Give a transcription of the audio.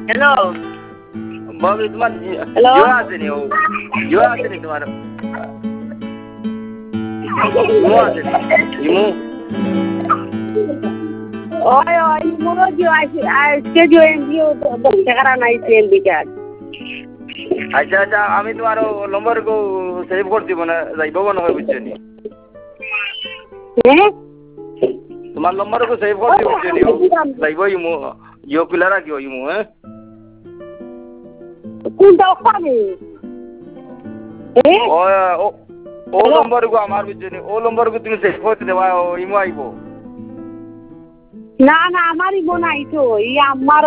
hello बाबू तुम्हार hello जो आसे नहीं हो जो आसे नहीं तुम्हारा इमो आसे नहीं इमो ओए ओए मोरो जो आजके जो एनजीओ बच्चा करा नहीं सेंडी का अच्छा अच्छा আমি তোমার নম্বর কো সেভ করে দিব না যাইবো না হয় বুঝছনি हैं তোমার নম্বর কো সেভ করে দিব বুঝছনি যাইবো ইমো ইও পিলা রাখিও ইমো হ্যাঁ কোন দাও পাবে हैं ও নম্বর কো আমার বুঝছনি ও নম্বর কো তুমি সেভ করে দেবা ইমো আইবো না না আমারই বোন আইতো ই আমার